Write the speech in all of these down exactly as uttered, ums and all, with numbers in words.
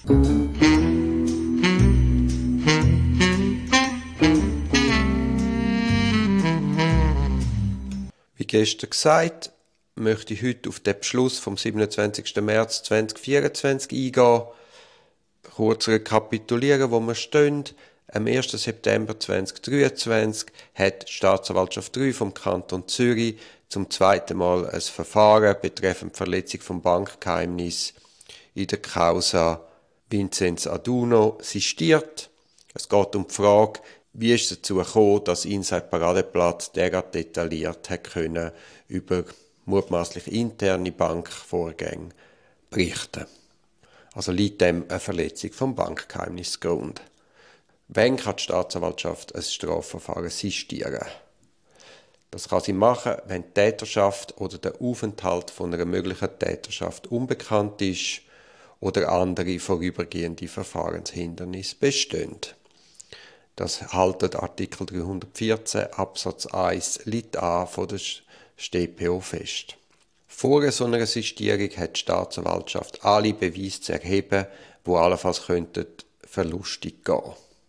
Wie gestern gesagt, möchte ich heute auf den Beschluss vom siebenundzwanzigsten März zweitausendvierundzwanzig eingehen. Kurz rekapitulieren, wo wir stehen. Am ersten September zweitausenddreiundzwanzig hat die Staatsanwaltschaft drei vom Kanton Zürich zum zweiten Mal ein Verfahren betreffend Verletzung vom Bankgeheimnis in der Causa Vinzenz Aduno sistiert. Es geht um die Frage, wie ist es dazu gekommen, dass Inside Paradeplatz derart detailliert hat können über mutmaßlich interne Bankvorgänge berichten. Also liegt dem eine Verletzung vom Bankgeheimnis zugrunde. Wann kann die Staatsanwaltschaft ein Strafverfahren sistieren? Das kann sie machen, wenn die Täterschaft oder der Aufenthalt von einer möglichen Täterschaft unbekannt ist oder andere vorübergehende Verfahrenshindernisse bestehen. Das haltet Artikel dreihundertvierzehn Absatz eins Lit a von der S t P O fest. Vor so einer Sistierung hat die Staatsanwaltschaft alle Beweise zu erheben, die allenfalls könnten verlustig gehen.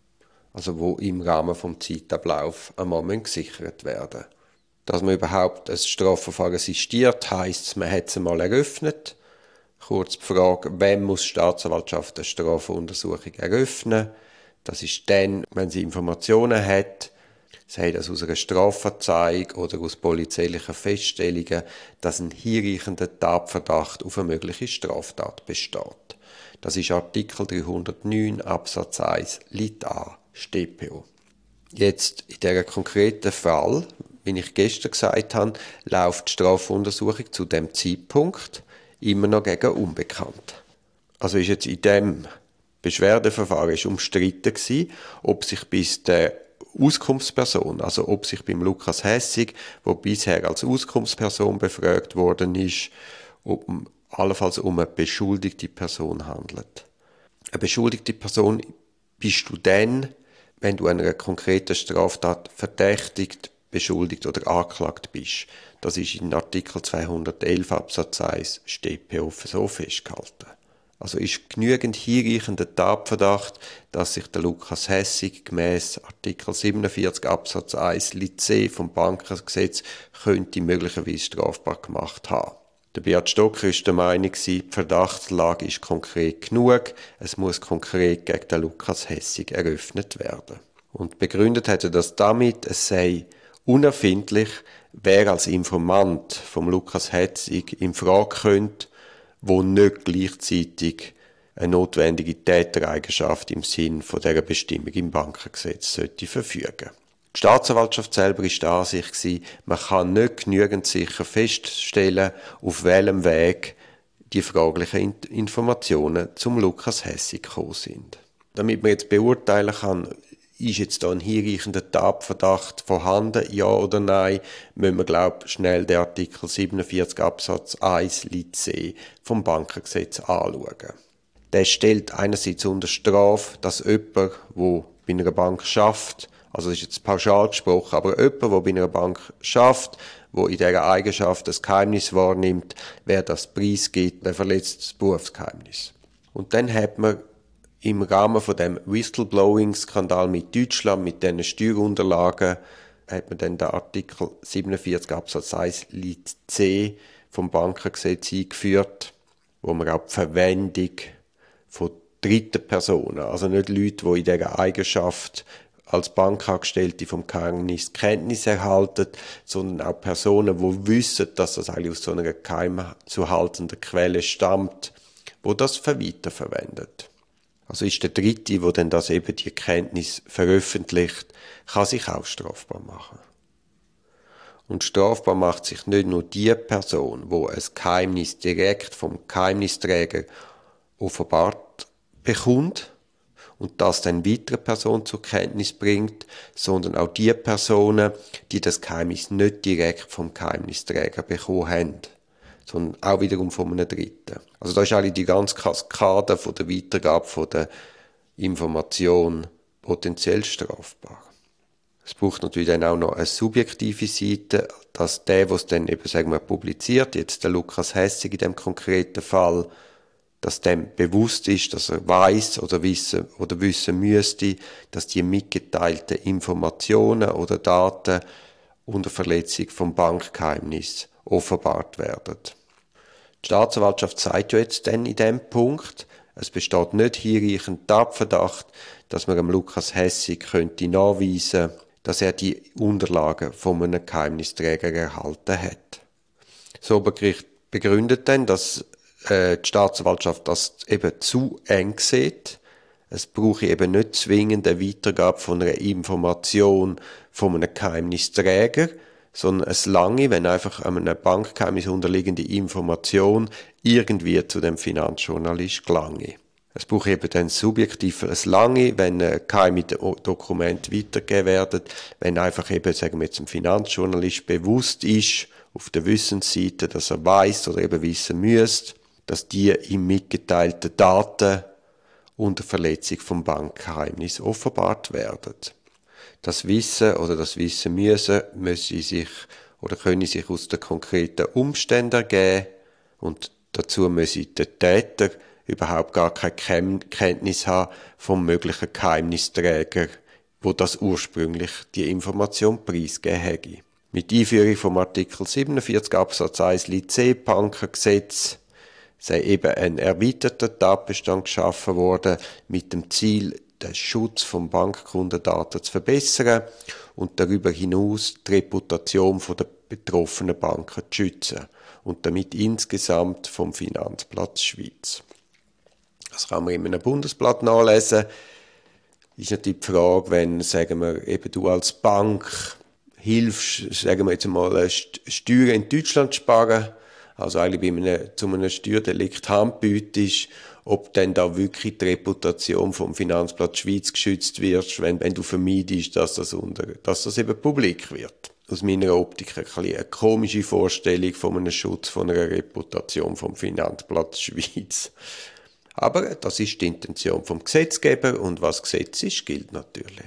Also wo im Rahmen des Zeitablaufs einmal gesichert werden müssen. Dass man überhaupt ein Strafverfahren sistiert, heisst, man hat es einmal eröffnet. Kurz die Frage, wann muss die Staatsanwaltschaft eine Strafuntersuchung eröffnen? Das ist dann, wenn sie Informationen hat, sei das aus einer Strafverzeihung oder aus polizeilichen Feststellungen, dass ein hinreichender Tatverdacht auf eine mögliche Straftat besteht. Das ist Artikel dreihundertneun Absatz eins Lit a S t P O. Jetzt in diesem konkreten Fall, wie ich gestern gesagt habe, läuft die Strafuntersuchung zu dem Zeitpunkt immer noch gegen Unbekannt. Also ist jetzt in dem Beschwerdeverfahren ist umstritten gewesen, ob sich bis der Auskunftsperson, also ob sich beim Lukas Hässig, der bisher als Auskunftsperson befragt worden ist, ob allenfalls um eine beschuldigte Person handelt. Eine beschuldigte Person bist du dann, wenn du einer konkreten Straftat verdächtigt, beschuldigt oder angeklagt bist. Das ist in Artikel zweihundertelf Absatz eins S t P O so festgehalten. Also ist genügend hinreichender Tatverdacht, dass sich der Lukas Hässig gemäss Artikel siebenundvierzig Absatz eins Lit c vom Bankengesetz könnte möglicherweise strafbar gemacht haben. Der Beat Stocker war der Meinung, die Verdachtslage ist konkret genug, es muss konkret gegen den Lukas Hässig eröffnet werden. Und begründet hat er das damit, es sei unerfindlich, wer als Informant vom Lukas Hässig in Frage könnte, wo nicht gleichzeitig eine notwendige Tätereigenschaft im Sinn von dieser Bestimmung im Bankengesetz sollte verfügen. Die Staatsanwaltschaft selber war der Ansicht, man kann nicht genügend sicher feststellen, auf welchem Weg die fraglichen Informationen zum Lukas Hässig gekommen sind. Damit man jetzt beurteilen kann, ist jetzt da ein hinreichender Tatverdacht vorhanden, ja oder nein, müssen wir, glaube ich, schnell den Artikel siebenundvierzig Absatz eins Lit c vom Bankengesetz anschauen. Der stellt einerseits unter Strafe, dass jemand, der bei einer Bank schafft, also das ist jetzt pauschal gesprochen, aber jemand, der bei einer Bank schafft, der in dieser Eigenschaft das Geheimnis wahrnimmt, wer das preisgibt, der verletzt das Berufsgeheimnis. Und dann hat man im Rahmen von dem Whistleblowing-Skandal mit Deutschland, mit diesen Steuerunterlagen, hat man dann den Artikel siebenundvierzig Absatz eins Lit c vom Bankengesetz eingeführt, wo man auch die Verwendung von dritten Personen, also nicht Leute, die in dieser Eigenschaft als Bankangestellte vom Geheimnis Kenntnis erhalten, sondern auch Personen, die wissen, dass das eigentlich aus so einer geheim zu haltenden Quelle stammt, wo das weiterverwendet. Also ist der Dritte, der dann das eben die Kenntnis veröffentlicht, kann sich auch strafbar machen. Und strafbar macht sich nicht nur die Person, wo ein Geheimnis direkt vom Geheimnisträger offenbart bekommt und das dann weitere Person zur Kenntnis bringt, sondern auch die Personen, die das Geheimnis nicht direkt vom Geheimnisträger bekommen haben, sondern auch wiederum von einem Dritten. Also da ist eigentlich die ganze Kaskade von der Weitergabe von der Information potenziell strafbar. Es braucht natürlich dann auch noch eine subjektive Seite, dass der, der es dann eben, sagen wir, publiziert, jetzt der Lukas Hässig in dem konkreten Fall, dass dem bewusst ist, dass er weiß oder wissen oder wissen müsste, dass die mitgeteilten Informationen oder Daten unter Verletzung vom Bankgeheimnis offenbart werden. Die Staatsanwaltschaft sagt ja jetzt dann in dem Punkt, es besteht nicht hinreichend Tatverdacht, dass man dem Lukas Hässig könnte nachweisen, dass er die Unterlagen von einem Geheimnisträger erhalten hat. Das Obergericht begründet dann, dass äh, die Staatsanwaltschaft das eben zu eng sieht. Es brauche eben nicht zwingend eine Weitergabe von einer Information von einem Geheimnisträger, sondern es lange, wenn einfach einem Bankgeheimnis unterliegende Information irgendwie zu dem Finanzjournalist gelange. Es braucht eben dann subjektiv ein lange, wenn geheime Dokumente weitergegeben werden, wenn einfach eben, sagen wir jetzt, ein Finanzjournalist bewusst ist, auf der Wissensseite, dass er weiß oder eben wissen müsste, dass die ihm mitgeteilten Daten unter Verletzung vom Bankgeheimnis offenbart werden. Das Wissen oder das Wissen müssen, müssen sich oder können sich aus den konkreten Umständen ergeben und dazu müssen der Täter überhaupt gar keine Kenntnis haben vom möglichen Geheimnisträger, wo das ursprünglich die Information preisgegeben hätte. Mit Einführung vom Artikel siebenundvierzig Absatz eins Lit C Bankengesetz sei eben ein erweiterter Tatbestand geschaffen worden mit dem Ziel, den Schutz von Bankkundendaten zu verbessern und darüber hinaus die Reputation der betroffenen Banken zu schützen und damit insgesamt vom Finanzplatz Schweiz. Das kann man in einem Bundesblatt nachlesen. Ist natürlich die Frage, wenn, sagen wir, eben du als Bank hilfst, sagen wir jetzt mal, Steuern in Deutschland zu sparen, also eigentlich bei einem, zu einem Steuerdelikt Hand bietest, ob dann da wirklich die Reputation vom Finanzplatz Schweiz geschützt wird, wenn, wenn du vermeidest, dass das unter, dass das eben publik wird. Aus meiner Optik ein bisschen eine komische Vorstellung von einem Schutz von einer Reputation vom Finanzplatz Schweiz. Aber das ist die Intention vom Gesetzgeber und was Gesetz ist, gilt natürlich.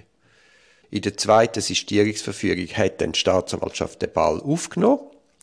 In der zweiten Sistierungsverführung hat dann die Staatsanwaltschaft den Ball aufgenommen,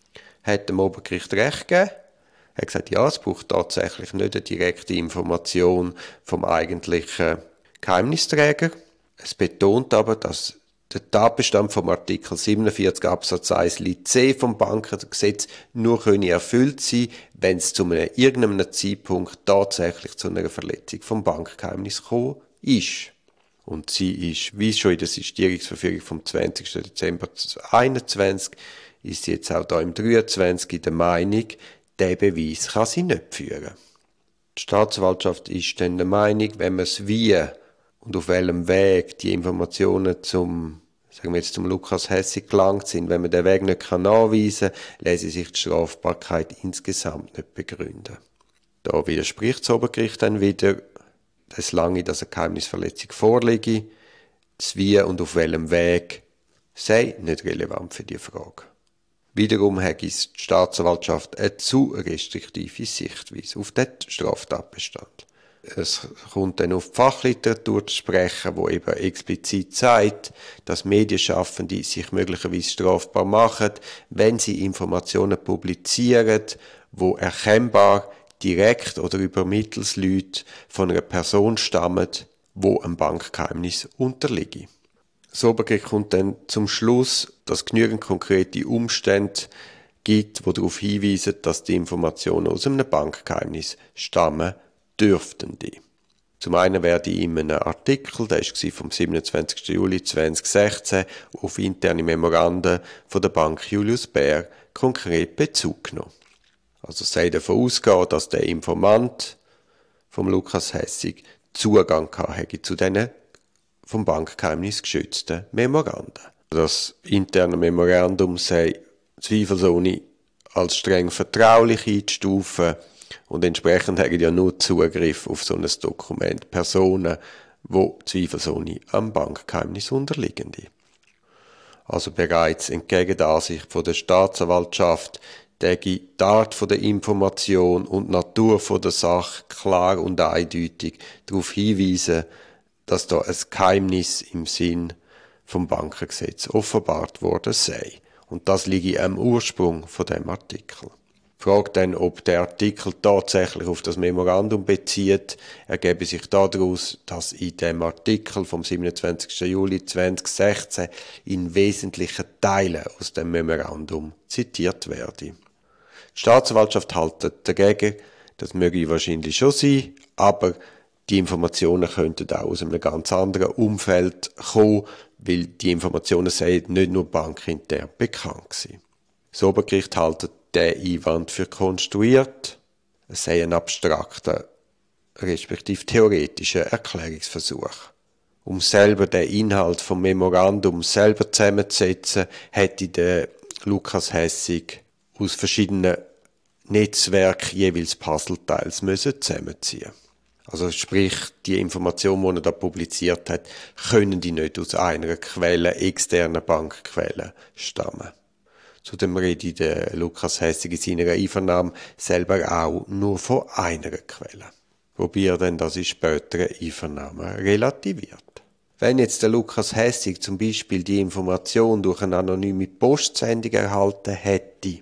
hat dem Obergericht Recht gegeben, hat gesagt, ja, es braucht tatsächlich nicht eine direkte Information vom eigentlichen Geheimnisträger. Es betont aber, dass der Tatbestand vom Artikel siebenundvierzig Absatz eins Lit C vom Bankengesetz nur könne erfüllt sein, wenn es zu einem irgendeinem Zeitpunkt tatsächlich zu einer Verletzung vom Bankgeheimnis gekommen ist. Und sie ist, wie schon in der Sistierungsverfügung vom zwanzigsten Dezember zweitausendeinundzwanzig, ist sie jetzt auch da im dreiundzwanzig der Meinung, der Beweis kann sie nicht führen. Die Staatsanwaltschaft ist dann der Meinung, wenn man es wie und auf welchem Weg die Informationen zum, sagen wir jetzt zum Lukas Hässig gelangt sind, wenn man den Weg nicht nachweisen kann, lässt sich die Strafbarkeit insgesamt nicht begründen. Da widerspricht das Obergericht dann wieder, dass lange, dass eine Geheimnisverletzung vorliege, das Wie und auf welchem Weg sei nicht relevant für die Frage. Wiederum hat die Staatsanwaltschaft eine zu restriktive Sichtweise auf den Straftatbestand. Es kommt dann auf die Fachliteratur zu sprechen, wo eben explizit sagt, dass Medienschaffende sich möglicherweise strafbar machen, wenn sie Informationen publizieren, wo erkennbar direkt oder über Mittelsleute von einer Person stammen, wo ein Bankgeheimnis unterliege. Das Obergericht kommt dann zum Schluss, dass genügend konkrete Umstände gibt, die darauf hinweisen, dass die Informationen aus einem Bankgeheimnis stammen dürften die. Zum einen werde ich in einem Artikel, der war vom siebenundzwanzigsten Juli zweitausendsechzehn, auf interne Memoranden von der Bank Julius Baer konkret Bezug genommen. Also es sei davon ausgehen, dass der Informant vom Lukas Hässig Zugang hatte zu diesen vom Bankgeheimnis geschützten Memoranden. Das interne Memorandum sei zweifelsohne als streng vertraulich einzustufen und entsprechend haben ja nur Zugriff auf so ein Dokument Personen, die zweifelsohne am Bankgeheimnis unterliegen. Also bereits entgegen der Ansicht von der Staatsanwaltschaft die Art der Information und die Natur der Sache klar und eindeutig darauf hinweisen, dass da ein Geheimnis im Sinn vom Bankengesetz offenbart worden sei. Und das liege am Ursprung von dem Artikel. Die Frage dann, ob der Artikel tatsächlich auf das Memorandum bezieht, ergebe sich daraus, dass in dem Artikel vom siebenundzwanzigsten Juli zweitausendsechzehn in wesentlichen Teilen aus dem Memorandum zitiert werde. Die Staatsanwaltschaft hält dagegen, das möge wahrscheinlich schon sein, aber die Informationen könnten auch aus einem ganz anderen Umfeld kommen, weil die Informationen seien nicht nur bankintern bekannt gewesen. Das Obergericht hält den Einwand für konstruiert. Es sei ein abstrakter, respektive theoretischer Erklärungsversuch. Um selber den Inhalt vom Memorandum selber zusammenzusetzen, hätte der Lukas Hessig aus verschiedenen Netzwerken jeweils Puzzleteils müssen zusammenziehen. Also sprich, die Informationen, die er da publiziert hat, können die nicht aus einer Quelle, externer Bankquelle stammen. Zudem redet der Lukas Hessig in seiner Einvernahme selber auch nur von einer Quelle. Wobei er dann das in späteren Einvernahmen relativiert. Wenn jetzt der Lukas Hessig zum Beispiel die Information durch eine anonyme Postsendung erhalten hätte,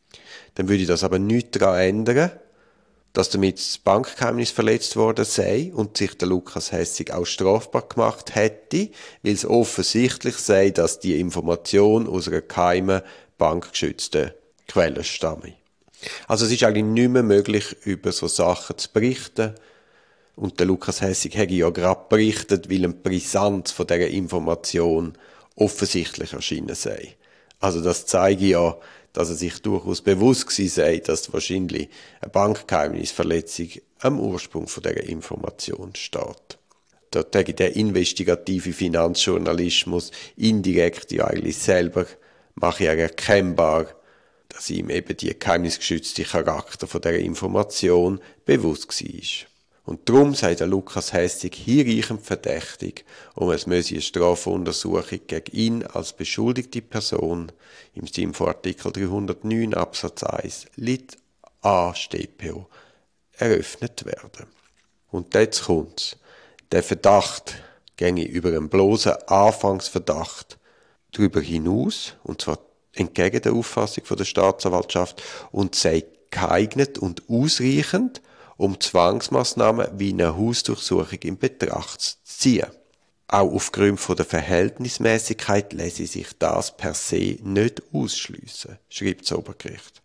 dann würde das aber nichts daran ändern, dass damit das Bankgeheimnis verletzt worden sei und sich der Lukas Hessig auch strafbar gemacht hätte, weil es offensichtlich sei, dass die Information aus einer geheimen, bankgeschützten Quelle stamme. Also es ist eigentlich nicht mehr möglich, über so Sachen zu berichten. Und der Lukas Hessig hätte ja gerade berichtet, weil ein Brisanz von dieser Information offensichtlich erschienen sei. Also das zeige ja, dass er sich durchaus bewusst gewesen sei, dass wahrscheinlich eine Bankgeheimnisverletzung am Ursprung von dieser Information steht. Dort hätte der investigative Finanzjournalismus indirekt ja eigentlich selber mache er erkennbar, dass ihm eben die geheimnisgeschützte Charakter von dieser Information bewusst war. Und darum sei der Lukas Hessig hinreichend verdächtig, um es müsse eine Strafuntersuchung gegen ihn als beschuldigte Person im Sinne von Artikel dreihundertneun Absatz eins Lit A StPO eröffnet werden. Und jetzt kommt's. Der Verdacht ginge über einen bloßen Anfangsverdacht darüber hinaus, und zwar entgegen der Auffassung der Staatsanwaltschaft, und sei geeignet und ausreichend, um Zwangsmaßnahmen wie eine Hausdurchsuchung in Betracht zu ziehen. Auch aufgrund von der Verhältnismäßigkeit lässt sich das per se nicht ausschliessen, schreibt das Obergericht.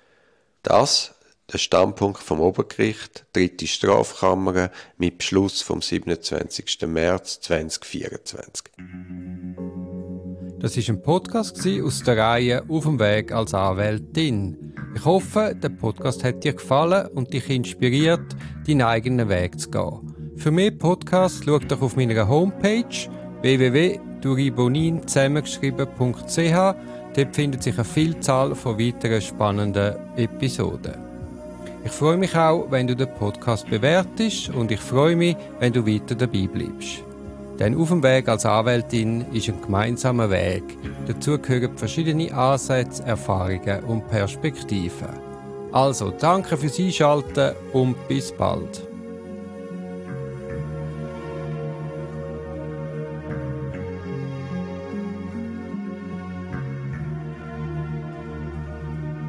Das der Standpunkt vom Obergericht, dritte Strafkammer, mit Beschluss vom siebenundzwanzigsten März zweitausendvierundzwanzig. Das war ein Podcast aus der Reihe «Auf dem Weg als Anwältin». Ich hoffe, der Podcast hat dir gefallen und dich inspiriert, deinen eigenen Weg zu gehen. Für mehr Podcasts schau doch auf meiner Homepage w w w punkt duribonin zusammengeschrieben punkt c h. Dort findet sich eine Vielzahl von weiteren spannenden Episoden. Ich freue mich auch, wenn du den Podcast bewertest, und ich freue mich, wenn du weiter dabei bleibst. Denn «Auf dem Weg als Anwältin» ist ein gemeinsamer Weg. Dazu gehören verschiedene Ansätze, Erfahrungen und Perspektiven. Also, danke fürs Einschalten und bis bald.